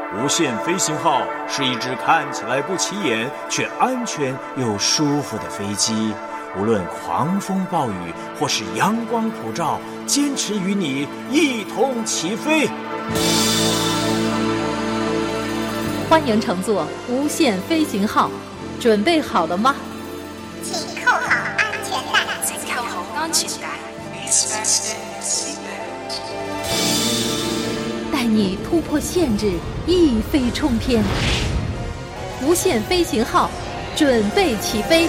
无限飞行号是一只看起来不起眼却安全又舒服的飞机，无论狂风暴雨或是阳光普照，坚持与你一同起飞。 欢迎乘坐无限飞行号，准备好了吗？ 请扣好安全带。 请扣好安全帶。 带你突破限制，一飞冲天。无限飞行号，准备起飞。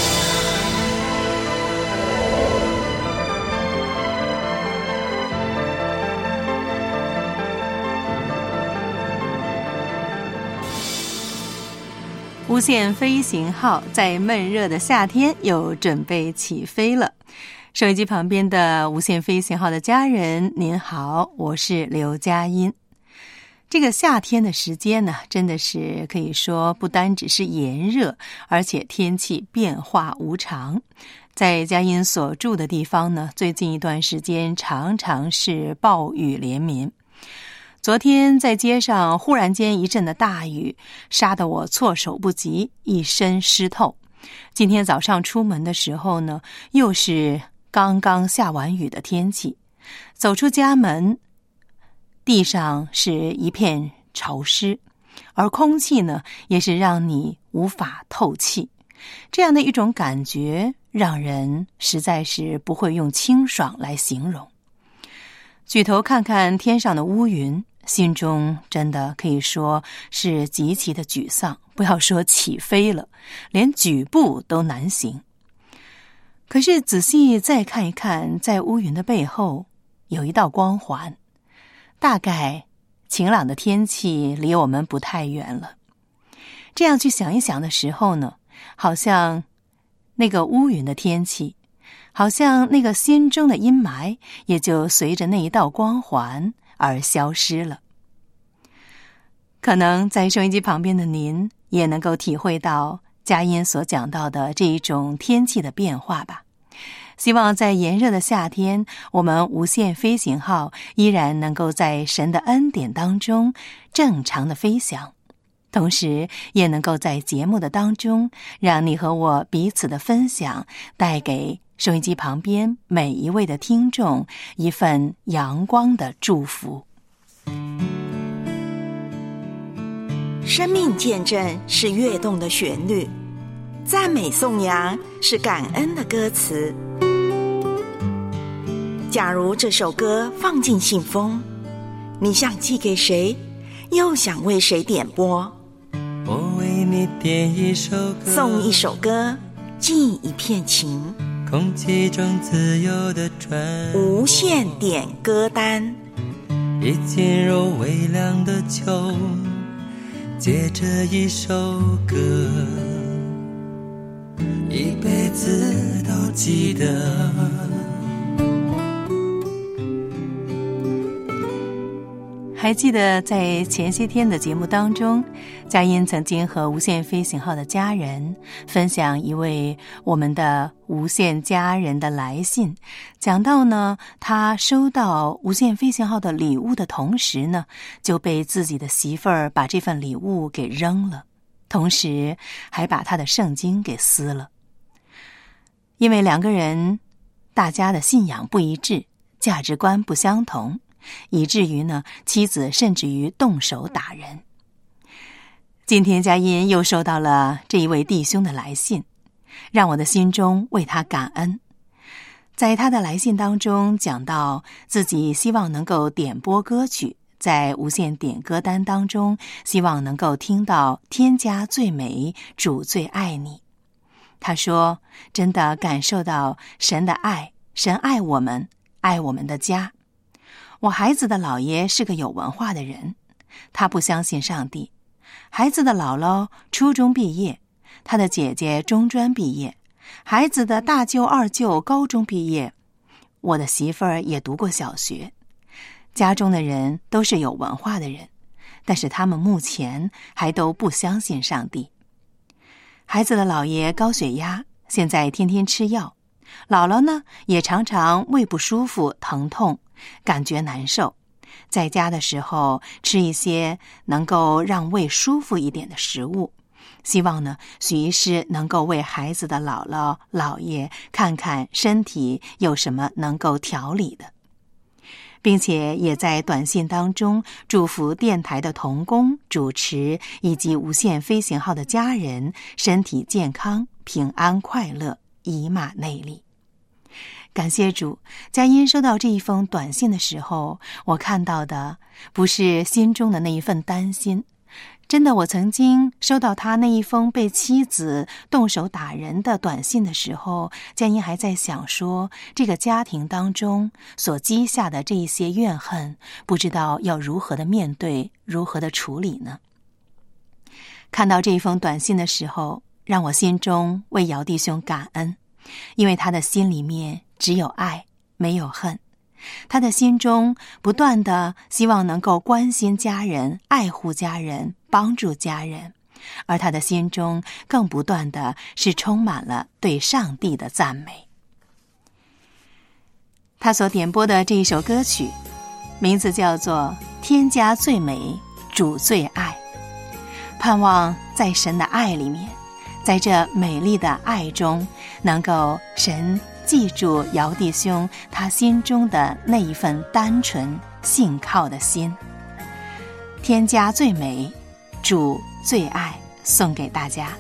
无限飞行号在闷热的夏天又准备起飞了。收音机旁边的无限飞行号的家人，您好，我是刘佳音。这个夏天的时间呢，真的是可以说不单只是炎热，而且天气变化无常。在佳音所住的地方呢，最近一段时间常常是暴雨连绵。昨天在街上忽然间一阵的大雨，杀得我措手不及，一身湿透。今天早上出门的时候呢，又是刚刚下完雨的天气，走出家门，地上是一片潮湿，而空气呢，也是让你无法透气。这样的一种感觉，让人实在是不会用清爽来形容。举头看看天上的乌云，心中真的可以说是极其的沮丧，不要说起飞了，连举步都难行。可是仔细再看一看，在乌云的背后有一道光环，大概晴朗的天气离我们不太远了。这样去想一想的时候呢，好像那个乌云的天气，好像那个心中的阴霾，也就随着那一道光环而消失了。可能在收音机旁边的您也能够体会到佳音所讲到的这一种天气的变化吧。希望在炎热的夏天，我们无限飞行号依然能够在神的恩典当中正常的飞翔，同时也能够在节目的当中，让你和我彼此的分享，带给收音机旁边每一位的听众一份阳光的祝福。 生命见证是跃动的旋律，赞美颂扬是感恩的歌词。假如这首歌放进信封，你想寄给谁，又想为谁点播？ 我为你点一首歌， 送一首歌，寄一片情， 空气中自由的传， 无限点歌单。 一进入微凉的秋，借着一首歌，一辈子都记得。 还记得在前些天的节目当中，佳音曾经和无限飞行号的家人分享一位我们的无限家人的来信，讲到呢，他收到无限飞行号的礼物的同时呢，就被自己的媳妇儿把这份礼物给扔了，同时还把他的圣经给撕了。因为两个人大家的信仰不一致，价值观不相同，以至于呢，妻子甚至于动手打人。今天佳音又收到了这一位弟兄的来信，让我的心中为他感恩。在他的来信当中讲到自己希望能够点播歌曲，在无限点歌单当中希望能够听到天家最美，主最爱你。他说真的感受到神的爱，神爱我们，爱我们的家。我孩子的姥爷是个有文化的人，他不相信上帝。孩子的姥姥初中毕业，他的姐姐中专毕业，孩子的大舅二舅高中毕业，我的媳妇儿也读过小学。家中的人都是有文化的人，但是他们目前还都不相信上帝。孩子的姥爷高血压，现在天天吃药，姥姥呢也常常胃不舒服疼痛，感觉难受， 在家的时候吃一些能够让胃舒服一点的食物，希望呢许医师能够为孩子的姥姥姥爷看看身体有什么能够调理的，并且也在短信当中祝福电台的同工、主持以及无限飞行号的家人身体健康、平安快乐，以马内利。感谢主，佳音收到这一封短信的时候，我看到的不是心中的那一份担心。真的，我曾经收到他那一封被妻子动手打人的短信的时候，佳音还在想说，这个家庭当中所积下的这一些怨恨，不知道要如何的面对，如何的处理呢？看到这一封短信的时候，让我心中为姚弟兄感恩，因为他的心里面只有爱，没有恨。他的心中不断的希望能够关心家人、爱护家人、帮助家人，而他的心中更不断的是充满了对上帝的赞美。他所点播的这一首歌曲名字叫做《天家最美，主最爱》，盼望在神的爱里面，在这美丽的爱中，能够神记住姚弟兄他心中的那一份单纯信靠的心。天家最美，主最爱，送给大家。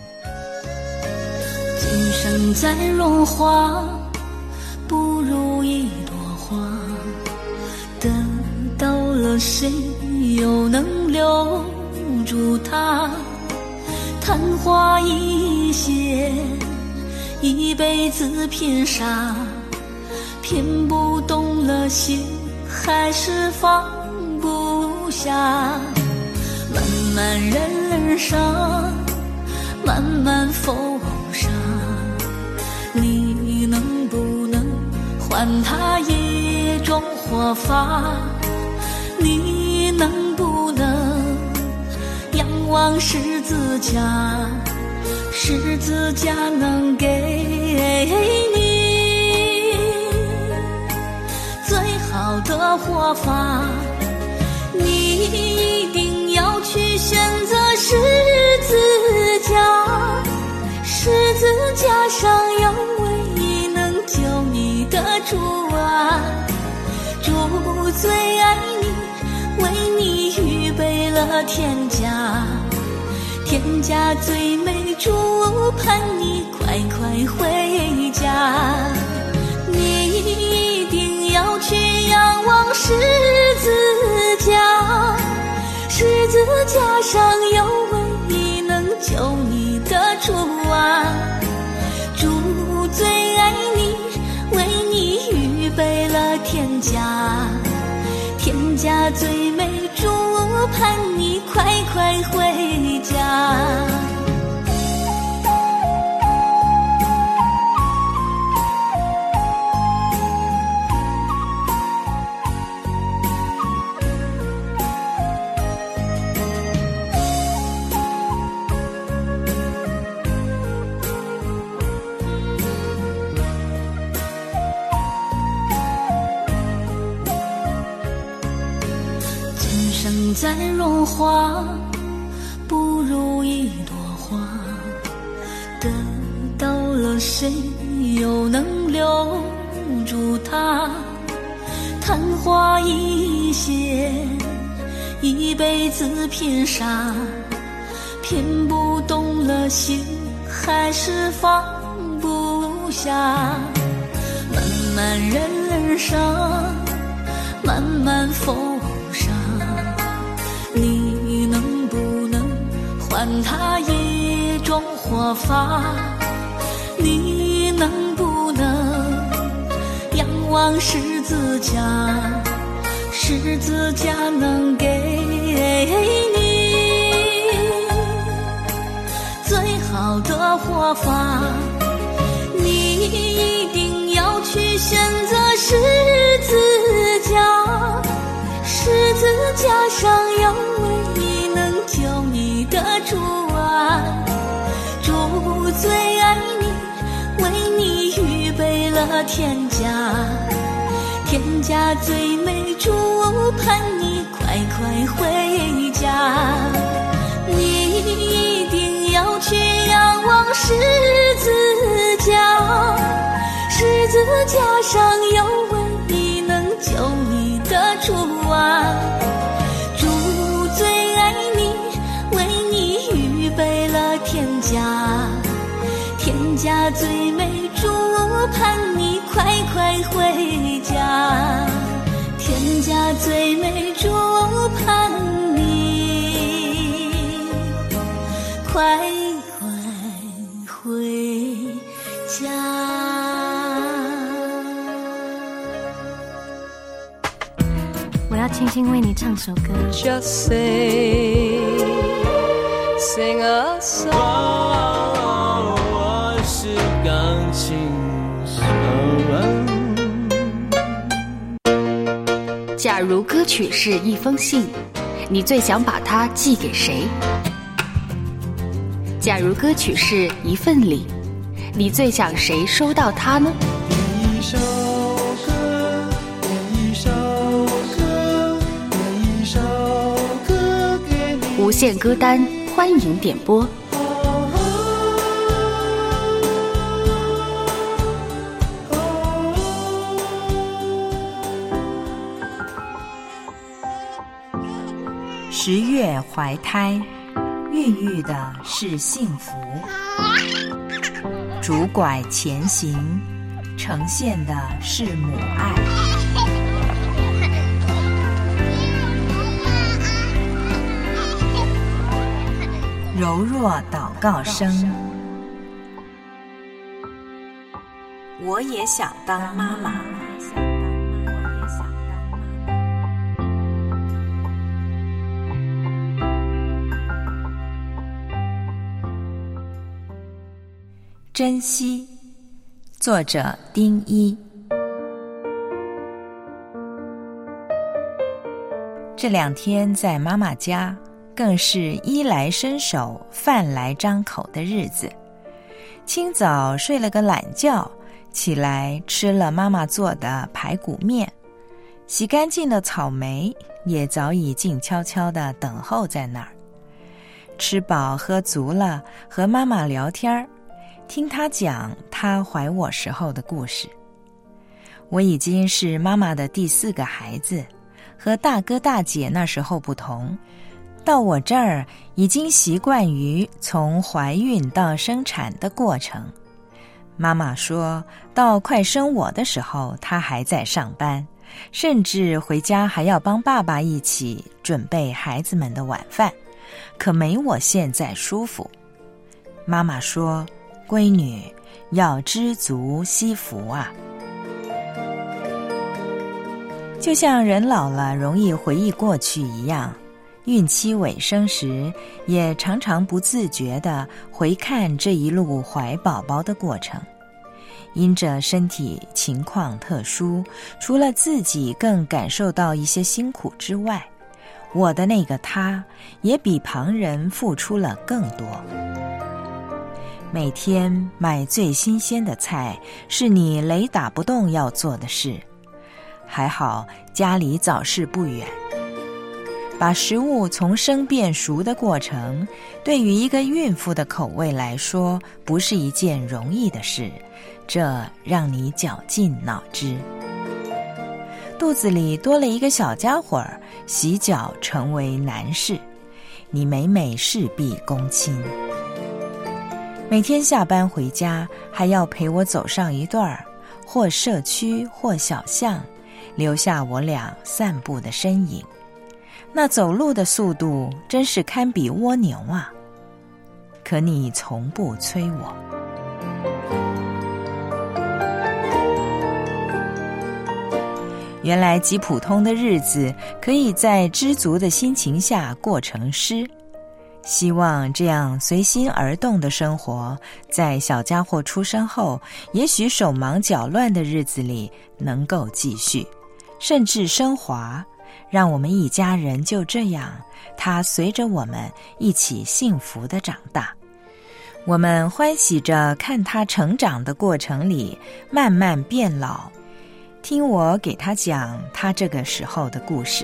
今生再荣华，不如一朵花，得到了谁又能留住它？昙花一现，一辈子偏傻，骗不动了心，还是放不下。漫漫人生，漫漫风沙，你能不能还他一种活法？你能不能仰望十字架？十字架能给你最好的活法，你一定要去选择十字架。十字架上有唯一能救你的主啊，主最爱你，为你预备了天家。天家最美，主盼你快快回家。你一定要去仰望十字架，十字架上有唯一能救你的主啊，主最爱你，为你预备了天家。天家最美，主盼你快快回家。再荣华，不如一朵花，得到了谁又能留住它？昙花一现，一辈子偏傻，骗不动了心，还是放不下。漫漫人生，漫漫风沙，你能不能还他一种活法？你能不能仰望十字架？十字架能给你最好的活法，你一定要去选择十字架。十字架上有唯一能救你的主啊，主最爱你，为你预备了天家。天家最美， 主盼你快快回家。你一定要去仰望十字架，十字架上有唯一能救你的主啊！主最爱你，为你预备了天家，天家最美，主盼你快快回家。天家最美，主盼你快快回家。 我要轻轻为你唱首歌。 Just sing a song， 我是钢琴手。 假如歌曲是一封信，你最想把它寄给谁？假如歌曲是一份礼，你最想谁收到它呢？ 一首歌，一首歌，一首歌给你。 无限歌单，欢迎点播。 10月怀胎，孕育的是幸福；拄拐前行，呈现的是母爱。柔弱祷告声，我也想当妈妈。珍惜，作者丁一。这2天在妈妈家，更是衣来伸手、饭来张口的日子。清早睡了个懒觉，起来吃了妈妈做的排骨面，洗干净的草莓也早已静悄悄地等候在那儿。吃饱喝足了，和妈妈聊天，听她讲她怀我时候的故事。我已经是妈妈的第4个孩子，和大哥大姐那时候不同，到我这儿已经习惯于从怀孕到生产的过程。妈妈说到快生我的时候，她还在上班，甚至回家还要帮爸爸一起准备孩子们的晚饭，可没我现在舒服。妈妈说，闺女要知足惜福啊。就像人老了容易回忆过去一样，孕期尾声时也常常不自觉地回看这一路怀宝宝的过程。因着身体情况特殊，除了自己更感受到一些辛苦之外，我的那个他也比旁人付出了更多。每天买最新鲜的菜是你雷打不动要做的事，还好家里早市不远。把食物从生变熟的过程，对于一个孕妇的口味来说，不是一件容易的事，这让你绞尽脑汁。肚子里多了一个小家伙，洗脚成为难事，你每每事必躬亲。每天下班回家，还要陪我走上一段或社区或小巷，留下我俩散步的身影。那走路的速度真是堪比蜗牛啊！可你从不催我。原来极普通的日子，可以在知足的心情下过成诗。希望这样随心而动的生活，在小家伙出生后，也许手忙脚乱的日子里能够继续，甚至升华，让我们一家人就这样，他随着我们一起幸福地长大。我们欢喜着看他成长的过程里慢慢变老， 听我给他讲他这个时候的故事。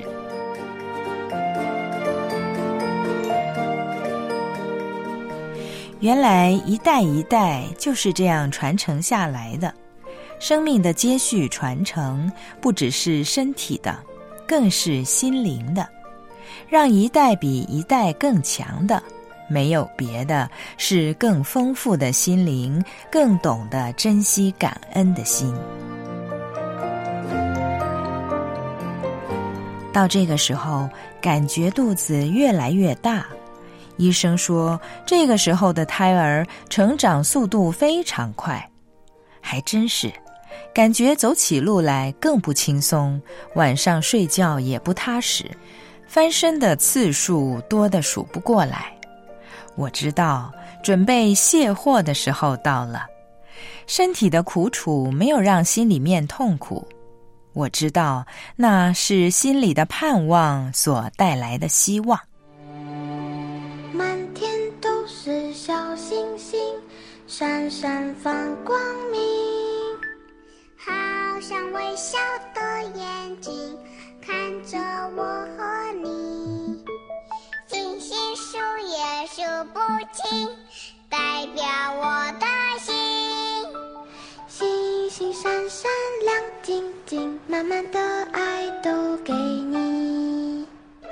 原来一代一代就是这样传承下来的，生命的接续传承不只是身体的，更是心灵的，让一代比一代更强的，没有别的，是更丰富的心灵，更懂得珍惜感恩的心。到这个时候，感觉肚子越来越大，医生说这个时候的胎儿成长速度非常快，还真是，感觉走起路来更不轻松，晚上睡觉也不踏实，翻身的次数多得数不过来。我知道准备卸货的时候到了，身体的苦楚没有让心里面痛苦，我知道那是心里的盼望所带来的希望。 满天都是小星星，闪闪放光明， 好像微笑的眼睛看着我和你，星星数也数不清，代表我的心。 星星闪闪亮晶晶，满满的爱都给你。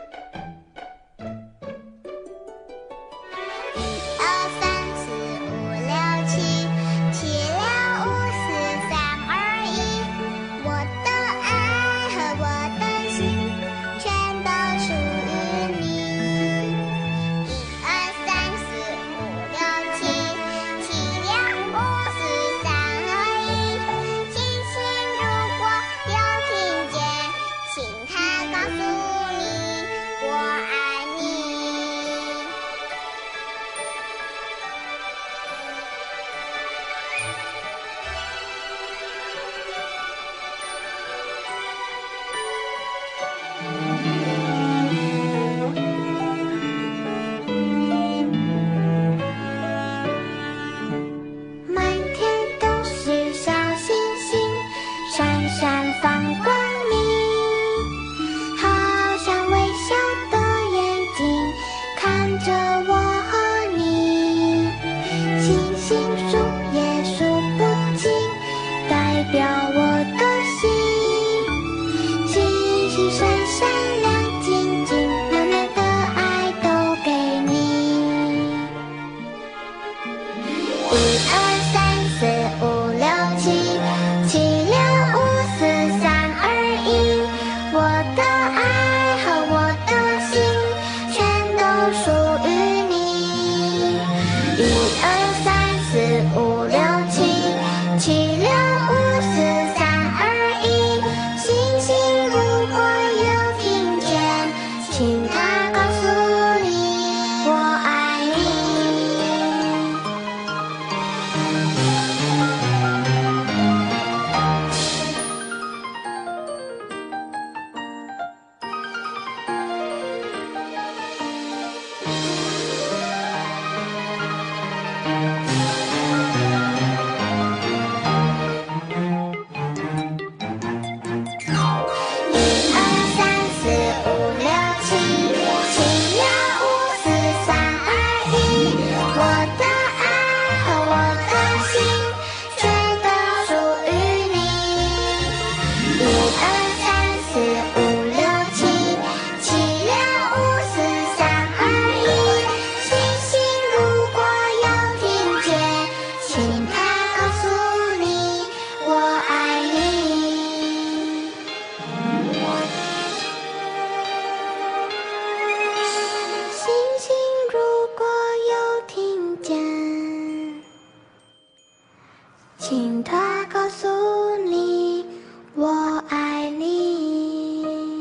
请他告诉你我爱你。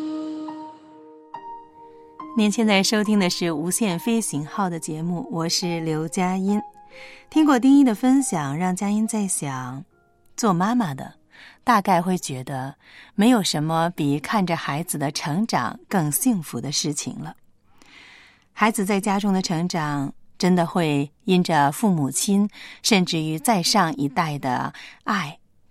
您现在收听的是无限飞行号的节目，我是刘佳音。听过丁一的分享，让佳音在想，做妈妈的大概会觉得没有什么比看着孩子的成长更幸福的事情了。孩子在家中的成长真的会因着父母亲甚至于再上一代的爱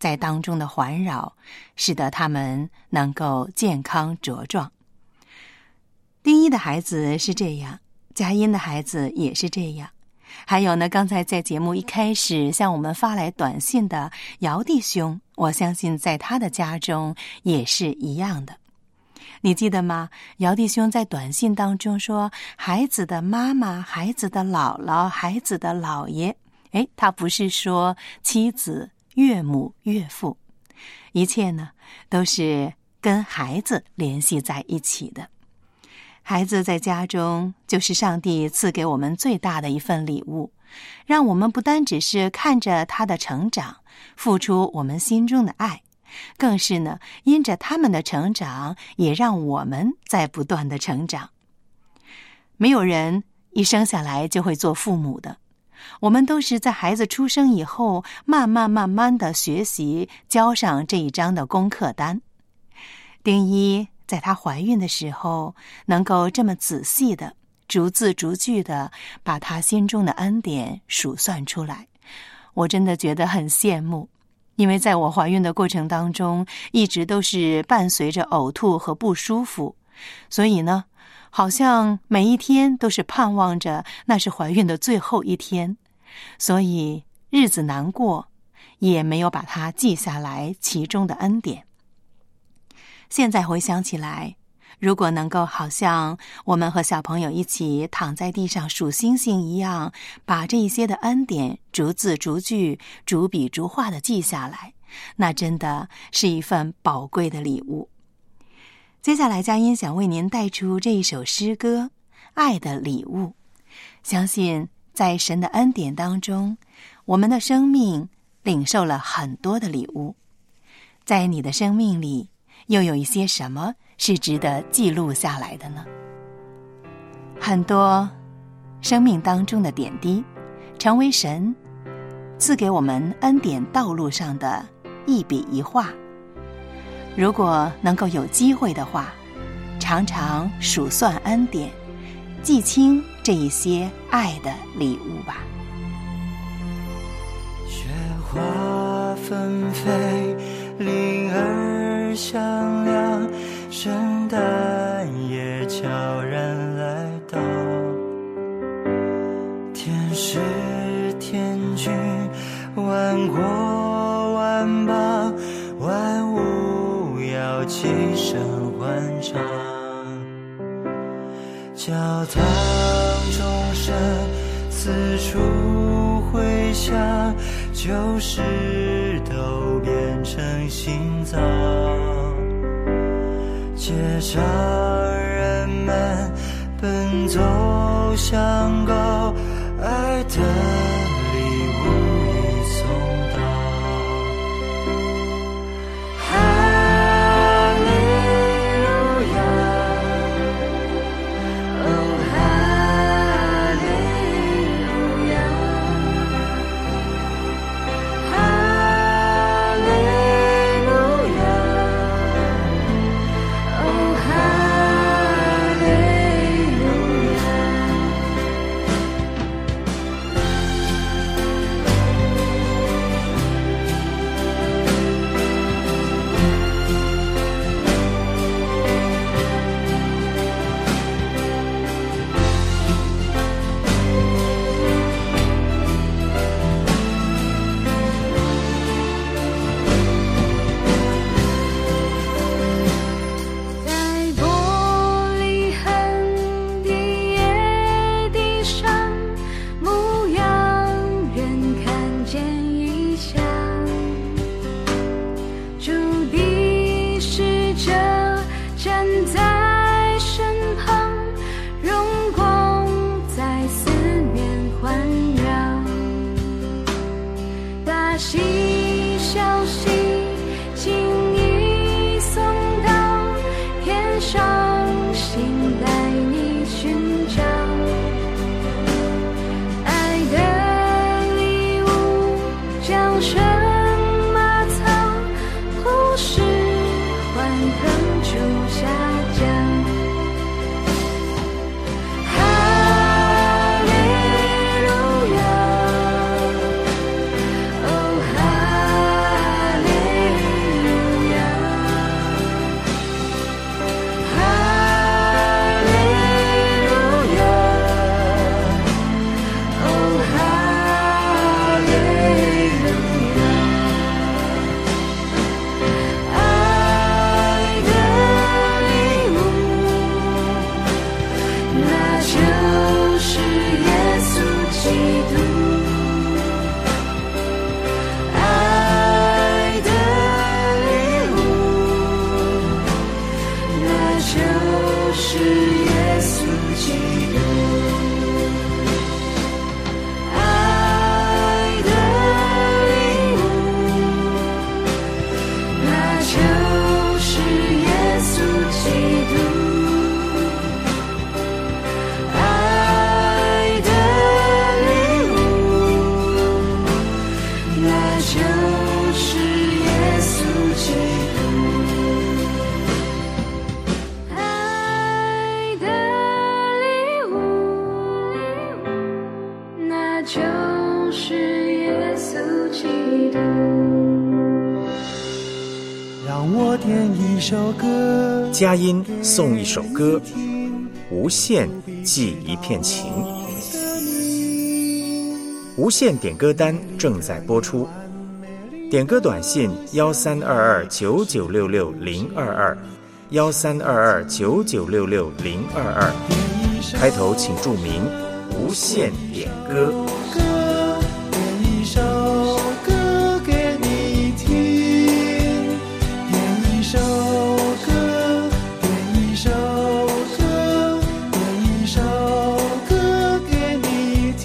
在当中的环绕，使得他们能够健康茁壮。丁一的孩子是这样，佳音的孩子也是这样。还有呢，刚才在节目一开始向我们发来短信的姚弟兄，我相信在他的家中也是一样的。你记得吗？姚弟兄在短信当中说，孩子的妈妈、孩子的姥姥、孩子的姥爷，他不是说妻子、岳母、岳父，一切呢都是跟孩子联系在一起的。孩子在家中就是上帝赐给我们最大的一份礼物，让我们不单只是看着他的成长，付出我们心中的爱，更是呢，因着他们的成长，也让我们在不断的成长。没有人一生下来就会做父母的，我们都是在孩子出生以后，慢慢的学习，交上这一张的功课单。丁一在她怀孕的时候，能够这么仔细的、逐字逐句的把她心中的恩典数算出来，我真的觉得很羡慕。因为在我怀孕的过程当中，一直都是伴随着呕吐和不舒服，所以呢，好像每一天都是盼望着那是怀孕的最后一天，所以日子难过，也没有把它记下来其中的恩典。现在回想起来，如果能够好像我们和小朋友一起躺在地上数星星一样，把这一些的恩典逐字逐句、逐笔逐画的记下来，那真的是一份宝贵的礼物。接下来佳音想为您带出这一首诗歌《爱的礼物》。相信在神的恩典当中，我们的生命领受了很多的礼物。在你的生命里，又有一些什么是值得记录下来的呢？很多生命当中的点滴，成为神赐给我们恩典道路上的一笔一画。如果能够有机会的话，常常数算恩典，记清这一些爱的礼物吧。 雪花纷飞，铃儿响亮，圣诞夜悄然来到。天使天君，万国万邦，万物要齐声欢唱。教堂钟声四处回响，旧事都变成新造。街上人们奔走相告，爱的礼物已送到。哈利路亚，哦哈利路亚，哈利路亚，哦哈利路亚。 基督。爱的礼物，那就是耶稣基督。爱的礼物，那就是耶稣基督。爱的礼物，那就是耶稣基督。 让我点一首歌， 佳音送一首歌，无限寄一片情。无限点歌单正在播出，点歌短信1322996622，132299660222，开头请注明无限点歌。 点一首歌给你听，点一首歌，点一首歌，点一首歌给你听。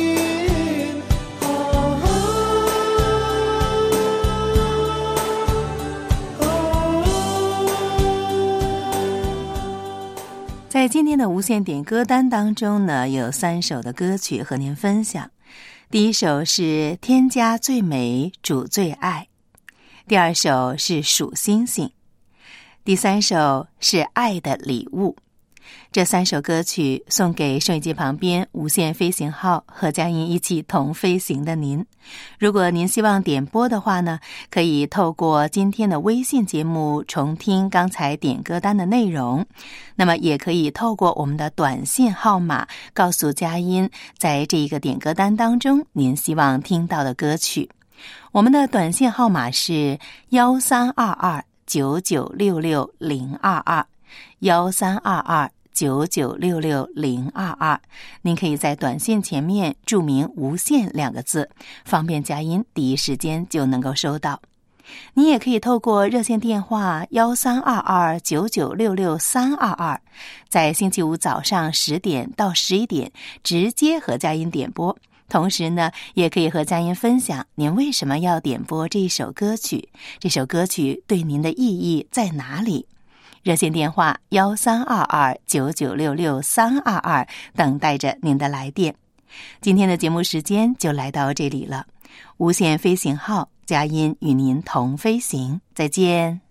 在今天的无线点歌单当中呢，有3首的歌曲和您分享。第一首是天家最美主最爱，第二首是数星星，第3首是爱的礼物。这3首歌曲送给收音机旁边无线飞行号和佳音一起同飞行的您。如果您希望点播的话呢，可以透过今天的微信节目重听刚才点歌单的内容，那么也可以透过我们的短信号码告诉佳音在这一个点歌单当中您希望听到的歌曲。我们的短信号码是132299660221，132299660222，您可以在短信前面注明无限2个字，方便佳音第一时间就能够收到。你也可以透过热线电话132299660322，在星期五早上10点到11点直接和佳音点播。同时呢，也可以和佳音分享您为什么要点播这一首歌曲，这首歌曲对您的意义在哪里。热线电话132299660322，等待着您的来电。今天的节目时间就来到这里了，无限飞行号，佳音与您同飞行，再见。